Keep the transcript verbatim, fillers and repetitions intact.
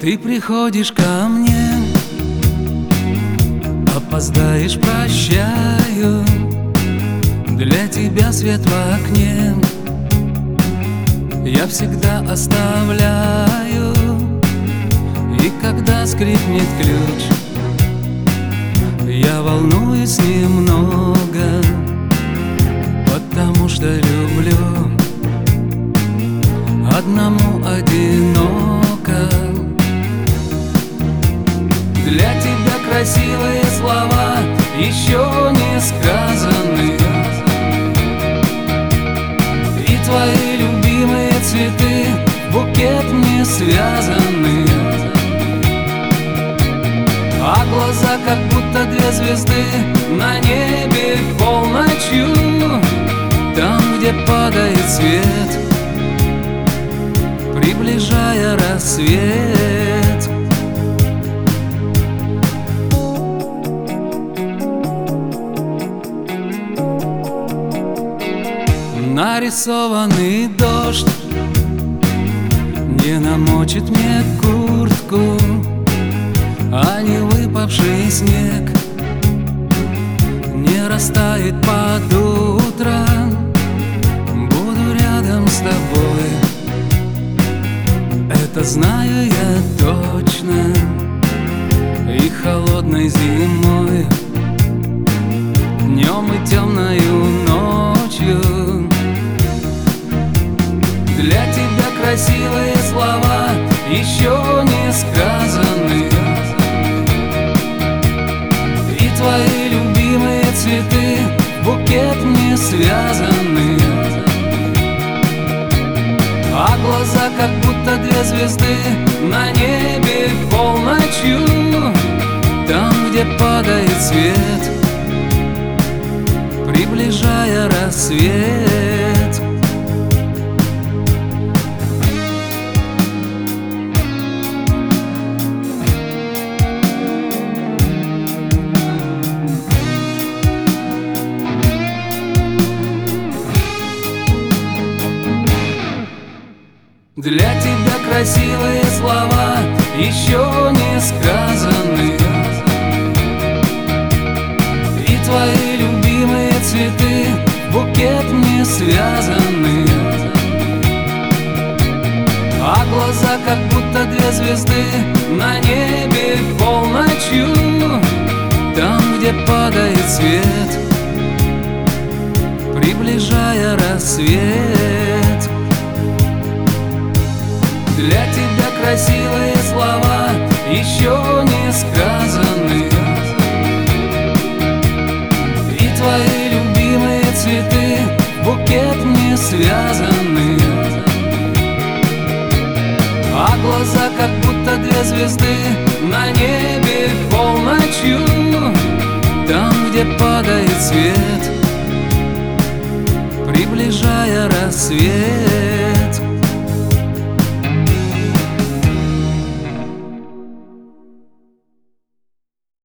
Ты приходишь ко мне, опоздаешь, прощаю. Для тебя свет в окне я всегда оставляю. И когда скрипнет ключ, я волнуюсь немного, потому что люблю одному одиноко. Для тебя красивые слова еще не сказаны, и твои любимые цветы в букет не связаны. А глаза как будто две звезды на небе полночью, там, где падает свет, приближая рассвет. Нарисованный дождь не намочит мне куртку, а не выпавший снег не растает под утро. Буду рядом с тобой, это знаю я точно. И холодной зимой, днем и темною ночью. Для тебя красивые слова еще не сказаны, и твои любимые цветы в букет не связаны. А глаза как будто две звезды на небе полночью, там, где падает свет, приближая рассвет. Для тебя красивые слова еще не сказаны, и твои любимые цветы в букет не связаны. А глаза как будто две звезды на небе полночью, там, где падает свет, приближая рассвет. Для тебя красивые слова еще не сказаны, и твои любимые цветы в букет не связаны. А глаза как будто две звезды на небе полночью, там, где падает свет, приближая рассвет.